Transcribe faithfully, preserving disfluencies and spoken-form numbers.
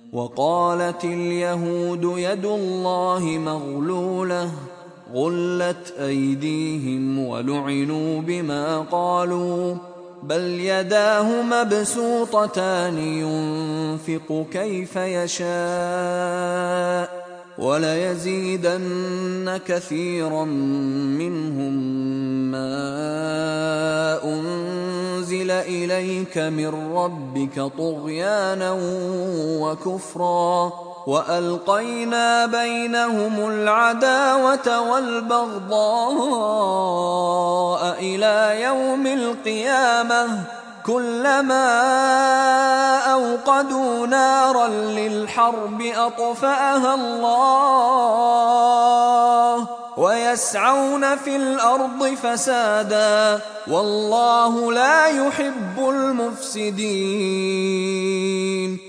وقالت اليهود يد الله مغلولة غلت أيديهم ولعنوا بما قالوا بل يداه مبسوطتان ينفق كيف يشاء وليزيدن كثيرا منهم ما أنزل إليك من ربك طغيانا وكفرا وألقينا بينهم العداوة والبغضاء إلى يوم القيامة كلما أوقدوا نارا للحرب أطفأها الله ويسعون في الأرض فسادا والله لا يحب المفسدين.